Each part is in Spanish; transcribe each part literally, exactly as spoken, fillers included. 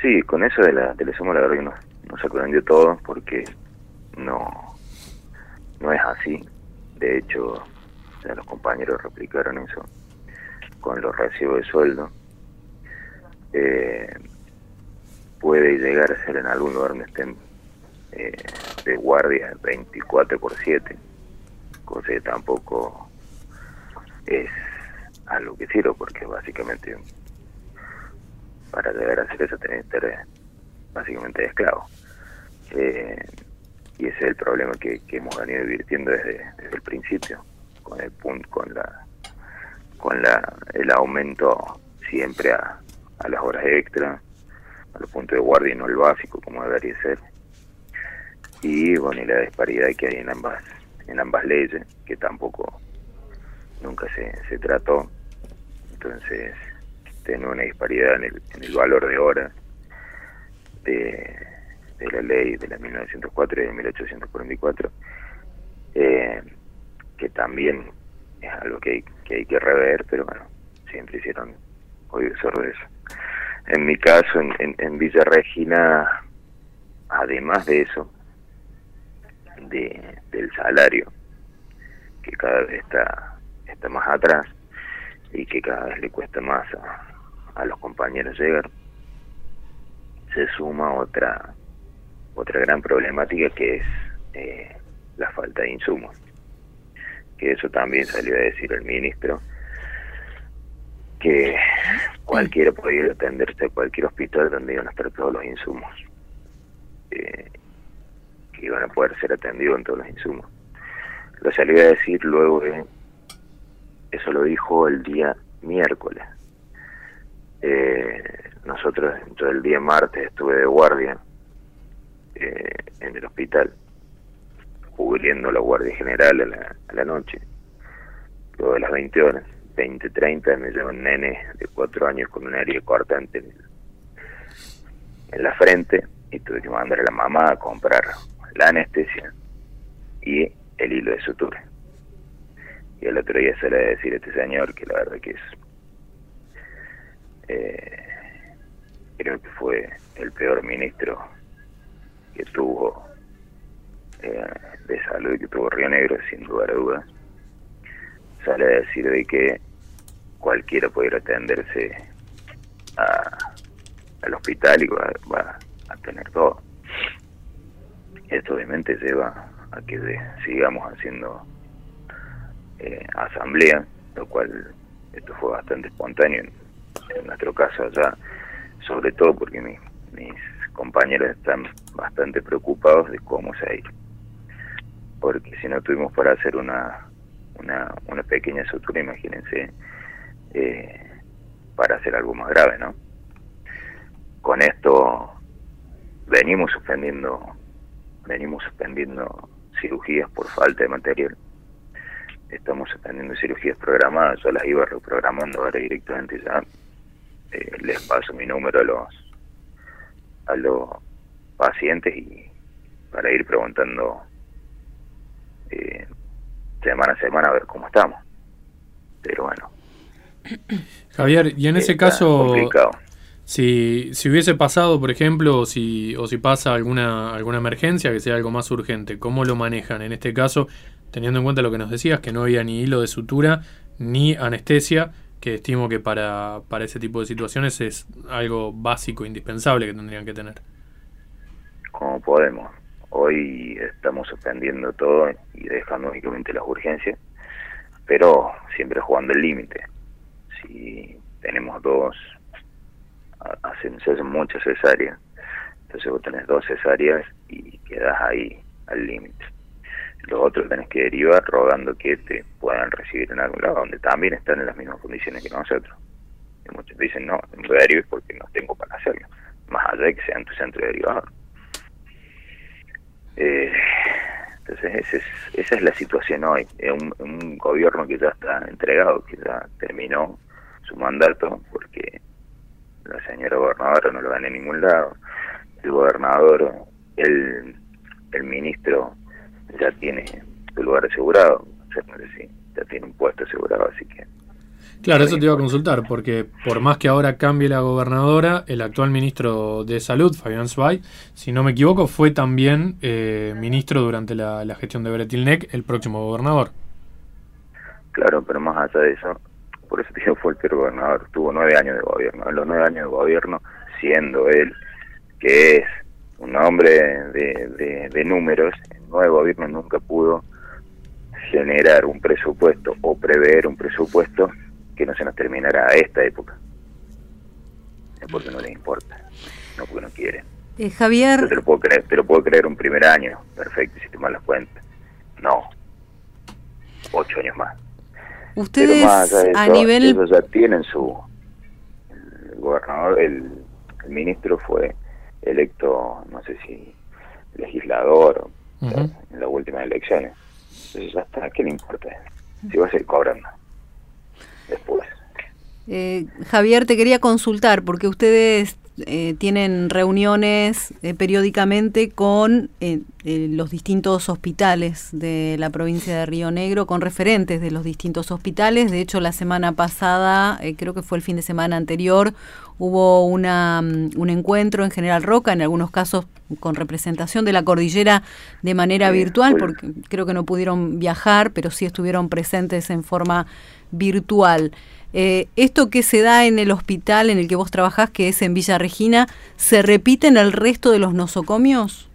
Sí, con eso de la Telesumo la verdad que nos, nos sorprendió todo porque no, no es así. De hecho, o sea, los compañeros replicaron eso con los recibos de sueldo. Eh, puede llegar a ser en algún lugar donde estén eh, de guardia veinticuatro por siete, cosa que tampoco es algo que sirve, porque básicamente para llegar a hacer eso tenés que estar básicamente de esclavo. Eh, y ese es el problema que, que hemos venido divirtiendo desde, desde el principio, con el punto, con la con la el aumento siempre a, a las horas extra, a los puntos de guardia y no el básico como debería ser. Y bueno, y la disparidad que hay en ambas en ambas leyes, que tampoco nunca se, se trató. Entonces tener una disparidad en el, en el valor de horas de, de la ley de la mil novecientos cuatro y de mil ochocientos cuarenta y cuatro, eh, que también es algo que hay que, hay que rever, pero bueno, siempre hicieron oídos sordos de eso. En mi caso, en, en, en Villa Regina, además de eso, de del salario, que cada vez está, está más atrás y que cada vez le cuesta más a, a los compañeros llegar, se suma otra otra gran problemática, que es eh, la falta de insumos, que eso también salió a decir el ministro, que cualquiera podía atenderse a cualquier hospital donde iban a estar todos los insumos, eh, que iban a poder ser atendidos en todos los insumos. Lo salió a decir luego de, eso lo dijo el día miércoles. Eh, nosotros, dentro del día martes, estuve de guardia eh, en el hospital, cubriendo la guardia general a la, a la noche. Luego de las veinte horas, veinte treinta, me lleva un nene de cuatro años con una herida cortante en, en la frente, y tuve que mandar a la mamá a comprar la anestesia y el hilo de sutura. Y el otro día sale a decir este señor que la verdad que es eh, creo que fue el peor ministro que tuvo eh, de salud que tuvo Río Negro, sin lugar a dudas. Sale a decir de que cualquiera puede ir a atenderse a, al hospital y va, va a tener todo. Esto obviamente lleva a que de, sigamos haciendo eh, asamblea, lo cual esto fue bastante espontáneo en, en nuestro caso allá, sobre todo porque mi, mis compañeros están bastante preocupados de cómo se ha ido, porque si no tuvimos para hacer una una, una pequeña sutura, imagínense eh, para hacer algo más grave, ¿no? Con esto venimos suspendiendo venimos suspendiendo cirugías por falta de material. Estamos suspendiendo cirugías programadas. Yo las iba reprogramando ahora directamente ya. Eh, les paso mi número a los a los pacientes y para ir preguntando eh, semana a semana a ver cómo estamos. Pero bueno, Javier, y en ese caso, complicado. si si hubiese pasado, por ejemplo, o si o si pasa alguna alguna emergencia que sea algo más urgente, ¿cómo lo manejan en este caso, teniendo en cuenta lo que nos decías, que no había ni hilo de sutura ni anestesia, que estimo que para para ese tipo de situaciones es algo básico, indispensable que tendrían que tener? Como podemos. Hoy estamos suspendiendo todo y dejando únicamente las urgencias, pero siempre jugando el límite. Si tenemos dos, hacen, se hacen muchas cesáreas, entonces vos tenés dos cesáreas y quedás ahí al límite. Los otros tenés que derivar rogando que te puedan recibir en algún lado, donde también están en las mismas condiciones que nosotros. Y muchos dicen, no, no derives porque no tengo para hacerlo, más allá de que sea en tu centro de derivador. Eh, entonces ese es, esa es la situación hoy. Es un, un gobierno que ya está entregado, que ya terminó su mandato, porque la señora gobernadora no lo ven en ningún lado, el gobernador, el, el ministro ya tiene su lugar asegurado, o sea, no sé si ya tiene un puesto asegurado, así que Claro, eso te iba a consultar, porque por más que ahora cambie la gobernadora, el actual ministro de Salud, Fabián Zweig, si no me equivoco, fue también eh, ministro durante la, la gestión de Bretilnec, el próximo gobernador. Claro, pero más allá de eso, por eso te digo, fue el peor gobernador, tuvo nueve años de gobierno. En los nueve años de gobierno, siendo él, que es un hombre de, de, de números, el nuevo gobierno nunca pudo generar un presupuesto o prever un presupuesto que no se nos terminará a esta época. Es porque no les importa, no porque no quieren. Eh, Javier... Yo te lo puedo creer, te lo puedo creer un primer año, perfecto, si te mal las cuentas. No, ocho años más. Ustedes Pero más allá de eso, a nivel... ellos ya tienen su... El gobernador, el, el ministro fue electo, no sé si legislador, uh-huh. o sea, en las últimas elecciones. Entonces ya está, ¿qué le importa? Si va a ser cobrando después. Eh, Javier, te quería consultar, porque ustedes eh, tienen reuniones eh, periódicamente con eh, eh, los distintos hospitales de la provincia de Río Negro, con referentes de los distintos hospitales. De hecho, la semana pasada, eh, creo que fue el fin de semana anterior, hubo una, un encuentro en General Roca, en algunos casos con representación de la cordillera de manera sí, virtual, pues, porque creo que no pudieron viajar, pero sí estuvieron presentes en forma virtual. Eh, ¿Esto que se da en el hospital en el que vos trabajás, que es en Villa Regina, se repite en el resto de los nosocomios?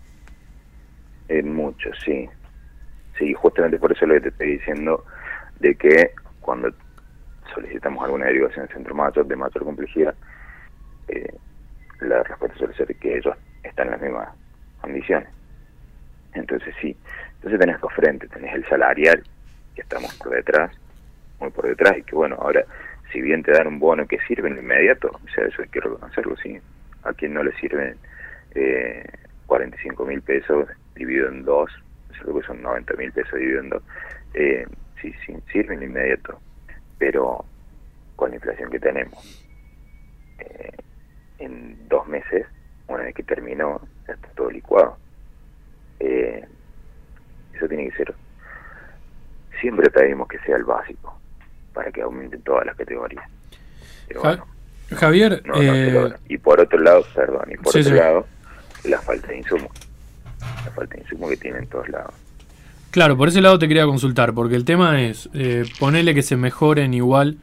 En muchos, sí. Sí, justamente por eso es lo que te estoy diciendo, de que cuando solicitamos alguna derivación en el centro mayor de mayor complejidad, eh, la respuesta suele ser que ellos están en las mismas condiciones. Entonces sí, entonces tenés dos frentes, tenés el salarial, que estamos por detrás, muy por detrás, y que bueno, ahora, si bien te dan un bono que sirve en lo inmediato, o sea, eso hay que reconocerlo, sí, a quien no le sirven eh, cuarenta y cinco mil pesos dividido en dos, creo que son noventa mil pesos dividido en dos, eh, sí, sí, sirve en lo inmediato, pero con la inflación que tenemos, eh, en dos meses, una vez que terminó, ya está todo licuado. Eh, eso tiene que ser, siempre pedimos que sea el básico, para que aumenten todas las categorías. Pero ja bueno, Javier, no, no eh... y por otro lado, perdón, y por sí, otro sí. lado, la falta de insumos, la falta de insumos que tienen en todos lados. Claro, por ese lado te quería consultar, porque el tema es, eh, ponerle que se mejoren igual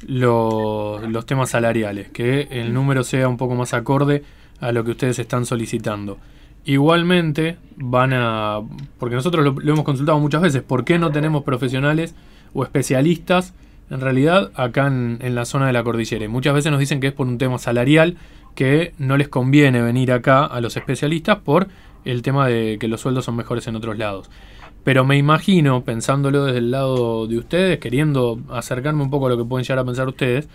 lo, los temas salariales, que el número sea un poco más acorde a lo que ustedes están solicitando. Igualmente van a, porque nosotros lo, lo hemos consultado muchas veces, ¿por qué no tenemos profesionales o especialistas en realidad acá en, en la zona de la cordillera? Y muchas veces nos dicen que es por un tema salarial, que no les conviene venir acá a los especialistas por el tema de que los sueldos son mejores en otros lados. Pero me imagino, pensándolo desde el lado de ustedes, queriendo acercarme un poco a lo que pueden llegar a pensar ustedes,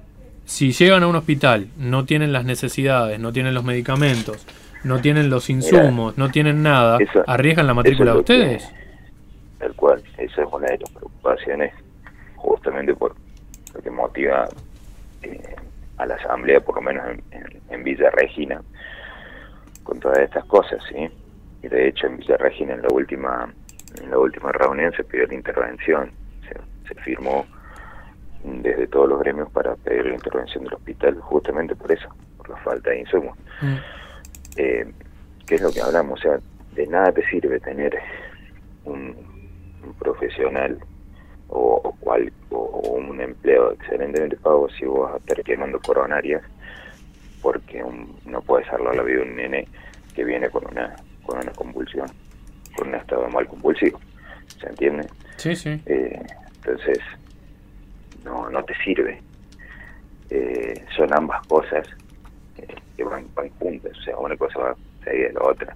si llegan a un hospital, no tienen las necesidades, no tienen los medicamentos, no tienen los insumos, Mira, no tienen nada, eso, ¿arriesgan la matrícula de ustedes? Que, tal cual, esa es una de las preocupaciones, justamente por lo que motiva eh, a la asamblea, por lo menos en, en, en Villa Regina, con todas estas cosas, ¿sí? Y de hecho en Villa Regina, en la última en la última reunión se pidió la intervención, se, se firmó desde todos los gremios para pedir la intervención del hospital, justamente por eso, por la falta de insumos. Mm. Eh, ¿Qué es lo que hablamos? O sea, de nada te sirve tener un, un profesional o, o, cual, o, o un empleo excelentemente pago si vos vas a estar quemando coronarias, porque un, no puedes salvar la vida de un nene que viene con una con una convulsión, con un estado de mal convulsivo, ¿se entiende? Sí, sí. Eh, entonces, no no te sirve. Eh, son ambas cosas eh, que van, van juntas, o sea, una cosa va seguida de la otra.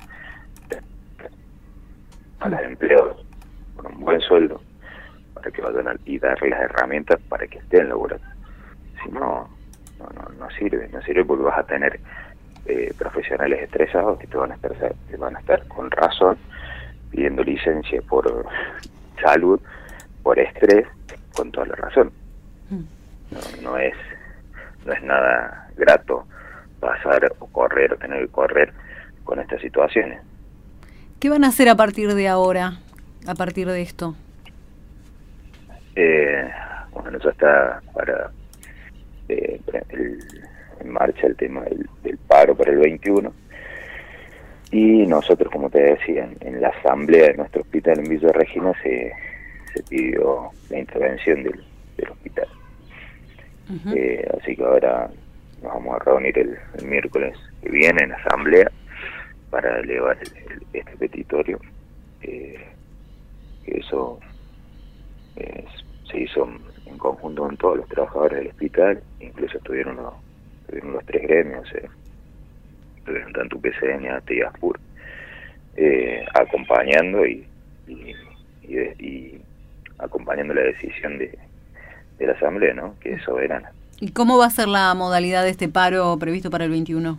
A los empleados con un buen sueldo para que vayan a, y darles las herramientas para que estén laborando. Si no, no, no, no sirve, no sirve porque vas a tener eh, profesionales estresados que te van a estar, te van a estar con razón pidiendo licencia por salud, por estrés, con toda la razón. No, no es no es nada grato pasar o correr o tener que correr con estas situaciones. ¿Qué van a hacer a partir de ahora, a partir de esto? Eh, bueno, bueno, ya está para eh, el, en marcha el tema del, del paro para el veintiuno. Y nosotros, como te decía, en, en la asamblea de nuestro hospital en Villa Regina se, se pidió la intervención del, del hospital. Uh-huh. eh, así que ahora nos vamos a reunir el, el miércoles que viene en asamblea para elevar el, el, este petitorio. Eh, que eso eh, se hizo en conjunto con todos los trabajadores del hospital, incluso estuvieron los, estuvieron los tres gremios, eh, estuvieron tanto U P C N, A T y ASPUR, eh, acompañando y, y, y, y acompañando la decisión de, de la asamblea, ¿no?, que es soberana. ¿Y cómo va a ser la modalidad de este paro previsto para el veintiuno?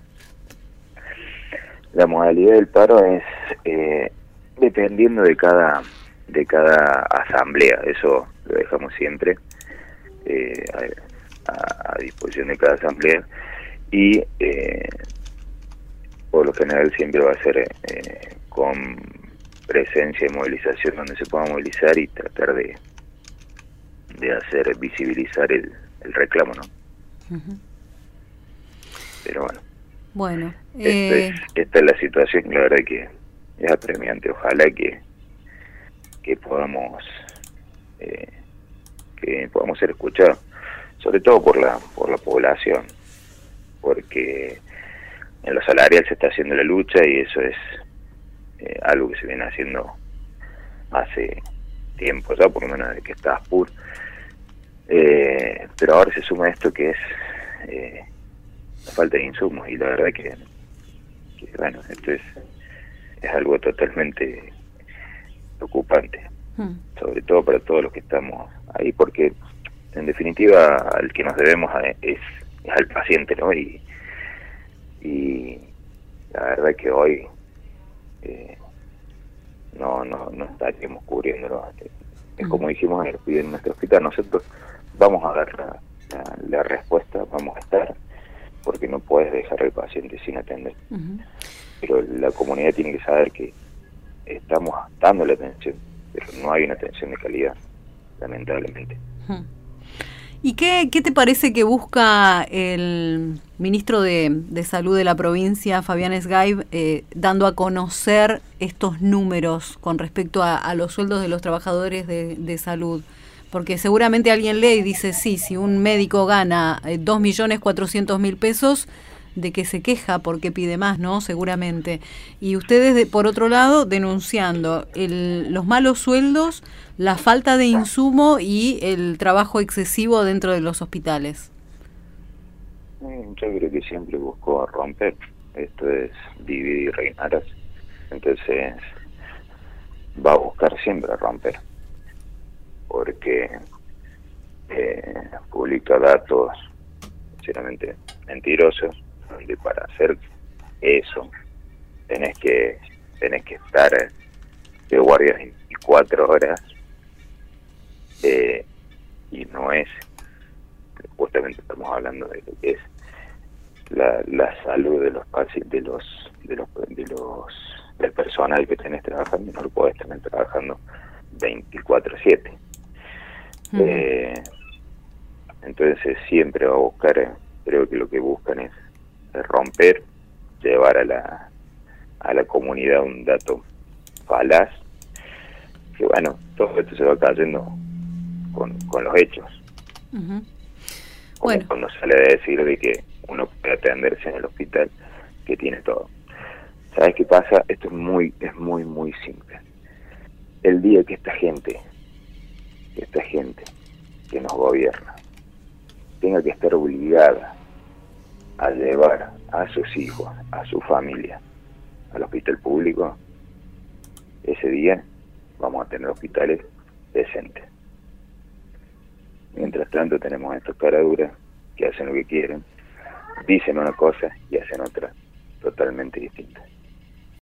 La modalidad del paro es eh, dependiendo de cada de cada asamblea, eso lo dejamos siempre eh, a, a disposición de cada asamblea, y eh, por lo general siempre va a ser eh, con presencia y movilización, donde se pueda movilizar y tratar de de hacer visibilizar el, el reclamo, ¿no? Uh-huh. Pero bueno, bueno eh... esta, es, esta es la situación, la verdad que es apremiante. Ojalá que que podamos eh, que podamos ser escuchados, sobre todo por la por la población, porque en lo salarial se está haciendo la lucha y eso es eh, algo que se viene haciendo hace tiempo ya, por lo menos desde que está ASPUR, eh, pero ahora se suma esto que es eh, la falta de insumos, y la verdad que, que bueno, esto es es algo totalmente preocupante, hmm. sobre todo para todos los que estamos ahí, porque en definitiva al que nos debemos a, es, es al paciente, ¿no? Y, y la verdad que hoy eh, no, no, no estaríamos cubriéndolo. Es como dijimos en nuestro hospital, nosotros vamos a dar la, la, la respuesta, vamos a estar, porque no puedes dejar al paciente sin atender. Uh-huh. Pero la comunidad tiene que saber que estamos dando la atención, pero no hay una atención de calidad, lamentablemente. ¿Y qué, qué te parece que busca el ministro de, de Salud de la provincia, Fabián Sgaib, eh, dando a conocer estos números con respecto a, a los sueldos de los trabajadores de, de salud? Porque seguramente alguien lee y dice, sí, si un médico gana eh, dos millones cuatrocientos mil pesos, de que se queja porque pide más, ¿no? Seguramente. Y ustedes, de, por otro lado, denunciando el, los malos sueldos, la falta de insumo y el trabajo excesivo dentro de los hospitales. Yo creo que siempre buscó romper. Esto es dividir y reinar. Entonces va a buscar siempre romper. Porque eh, publica datos sinceramente mentirosos, donde para hacer eso tenés que tenés que estar de guardia veinticuatro horas, eh, y no es, justamente estamos hablando de lo que es la, la salud de los pacientes, de los de los de los del personal que tenés trabajando, y no lo podés tener trabajando veinticuatro siete. Uh-huh. eh, entonces siempre va a buscar, creo que lo que buscan es romper, llevar a la a la comunidad un dato falaz, que bueno, todo esto se va cayendo con, con los hechos. Uh-huh. Como bueno, cuando sale a decir de que uno puede atenderse en el hospital que tiene todo. ¿Sabes qué pasa? Esto es muy es muy muy simple. El día que esta gente que esta gente que nos gobierna tenga que estar obligada a llevar a sus hijos, a su familia, al hospital público, ese día vamos a tener hospitales decentes. Mientras tanto tenemos estos caraduras que hacen lo que quieren, dicen una cosa y hacen otra totalmente distinta.